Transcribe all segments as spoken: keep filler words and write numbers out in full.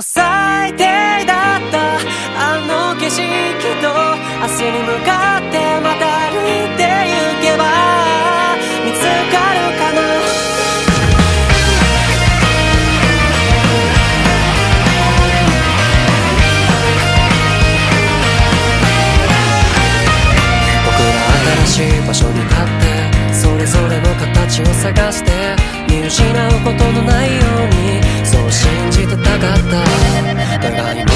う最低だったあの景色と明日に向かってまた歩いて行けば見つかるかな。僕ら新しい場所に立ってそれぞれの形を探して見失うことのないようにそう信じてたかった。互いの心忘れ違って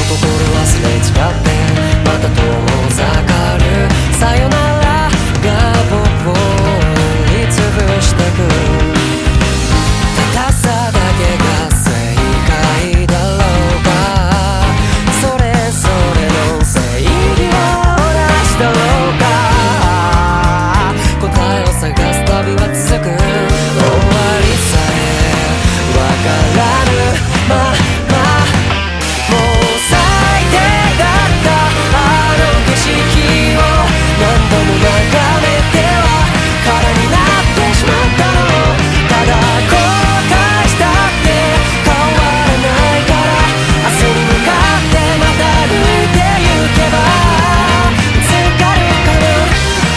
また遠ざかるさよならが僕を塗りつぶしてく。たださだけが正解だろうかそれぞれの正義を出しだろうか答えを探す旅は続く終わりさえわからぬままもう最低だったあの景色を何度も眺めては空になってしまったの。ただ後悔したって変わらないから明日に向かってまた歩いて行けば見つかるかな。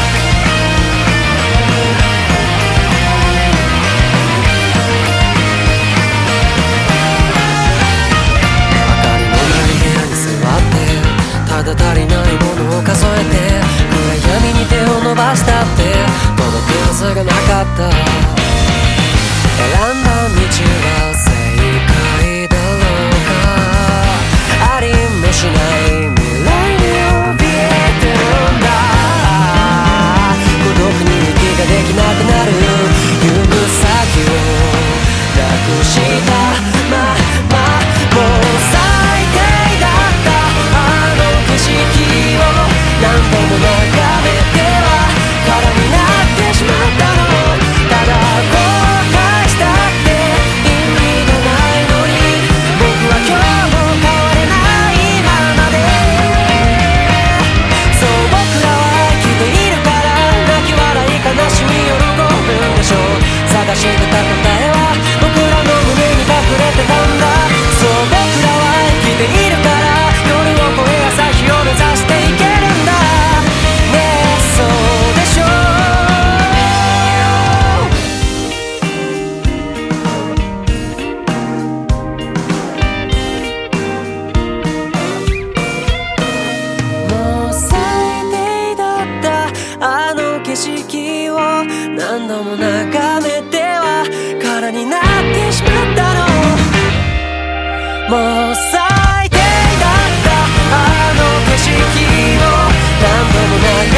明かりのない部屋に座ってただ足りないものを数えて暗闇に手を伸ばしたって届くはずがなかった。選んだ道は正解だろうかありもしない未来に怯えてるんだ。孤独に息ができなくなる行く先をなくしたままもう最低だったあの景色を何度も眺めては空になってしまったの。ただ後悔したって意味がないのに僕は今日も変われないままでそう僕らは生きているから泣き笑い悲しみ喜ぶんでしょう。探してた答えは僕らの胸に隠れてたんだ。そう僕らは生きているから夜を越え朝日を目指していけるんだねえそうでしょう。もう最低だったあの景色を何度も眺めては空になってしまったの。もう最低だったあの景色を何度も眺めて